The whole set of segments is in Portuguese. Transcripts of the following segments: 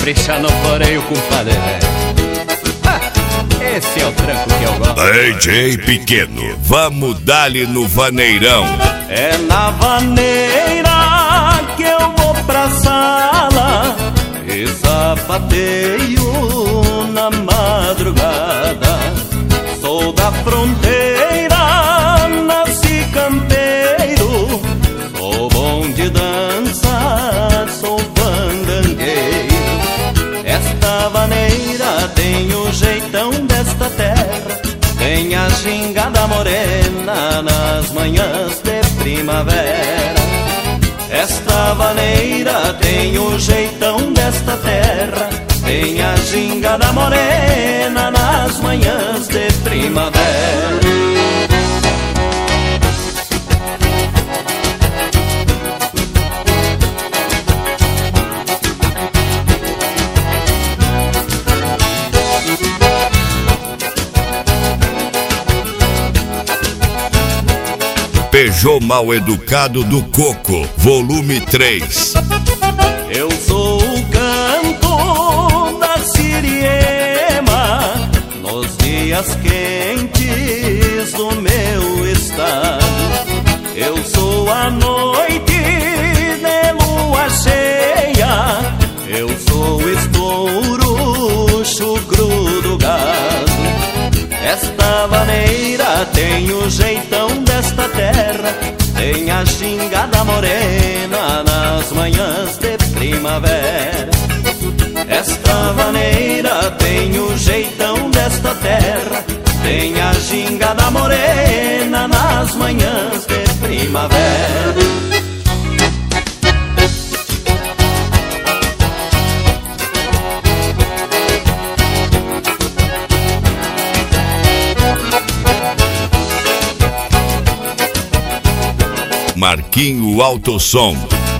caprichar no floreio, compadre. Esse é o tranco que eu gosto. DJ Pequeno, vamos dar-lhe no vaneirão. É na vaneira que eu vou pra sala e sapateio na madrugada. Sou da fronteira, nasci campeiro, sou bom de dança, sou fandangueiro. Esta vaneira tem o jeitão desta terra, tem a gingada morena nas manhãs de primavera. Esta vaneira tem o jeitão desta terra, tem a gingada morena nas manhãs de primavera. Peugeot Mal Educado do Coco, volume 3. Eu sou o canto da siriema nos dias quentes do meu estado. Eu sou a noite de lua cheia, eu sou o estouro chucro do gado. Esta vaneira tem o jeitão desta terra, tem a gingada morena nas manhãs de primavera. Esta vaneira tem o jeitão desta terra, tem a gingada morena nas manhãs de primavera. Marquinho Autosom.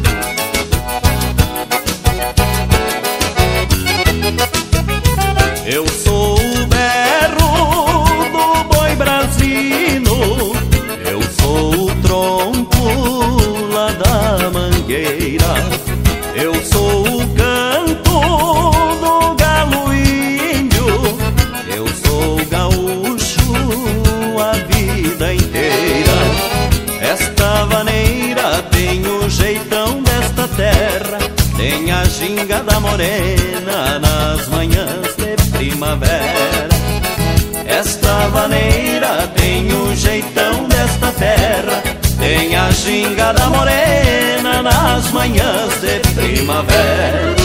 Eu sou o berro do boi brasino, eu sou o tronco lá da mangueira, eu sou o canto do galo índio, eu sou gaúcho a vida inteira. Esta vaneira tem o jeitão desta terra, tem a gingada morena nas manhãs de primavera. Esta vaneira tem o jeitão desta terra, tem a gingada morena nas manhãs de primavera.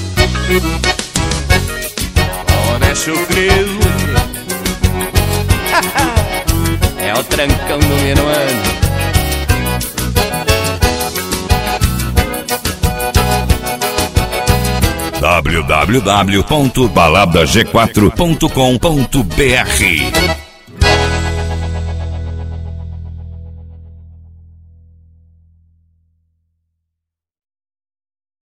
Ora, chucrilho. É o trancão do Minuano. www.baladag4.com.br